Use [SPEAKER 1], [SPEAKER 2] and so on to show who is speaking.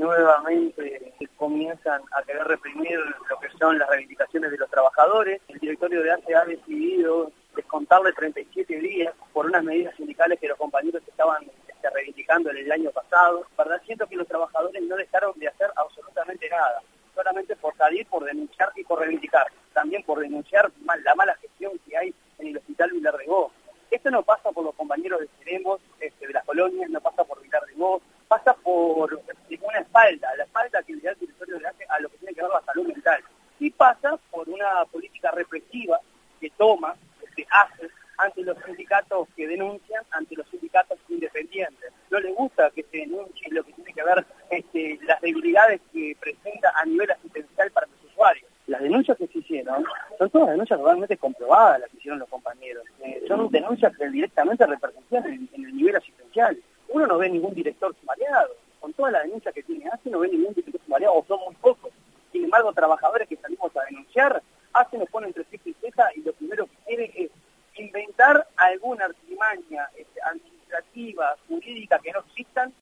[SPEAKER 1] nuevamente comienzan a querer reprimir lo que son las reivindicaciones de los trabajadores. El directorio de ACE ha decidido descontarle 37 días por unas medidas sindicales que los compañeros estaban reivindicando en el año pasado. ¿Verdad? Siento que los trabajadores no dejaron de hacer absolutamente nada, solamente por salir, por denunciar y por reivindicar. También por denunciar la mala gestión que hay en el hospital Villarregó. Esto no pasa por los compañeros de Ceremos, de las colonias, no pasa por Villarregó, pasa por una espalda, la espalda que le da el directorio de ACE a lo que tiene que ver la salud mental. Y pasa por una política represiva que toma, que hace ante los sindicatos que denuncian, ante los sindicatos independientes. No le gusta que se denuncie lo que tiene que ver las debilidades que presenta a nivel asistencial para los usuarios. Las denuncias que se hicieron son todas denuncias totalmente comprobadas, las que hicieron los compañeros. Son denuncias que directamente repercutían en el nivel asistencial. Uno no ve ningún director sumariado. Con todas las denuncias que tiene ACE no ve ningún director sumariado, o son muy pocos. Sin embargo, trabajadores que salimos a denunciar, ACE nos pone entre ceja y ceja y lo primero que quiere es inventar alguna artimaña administrativa, jurídica que no existan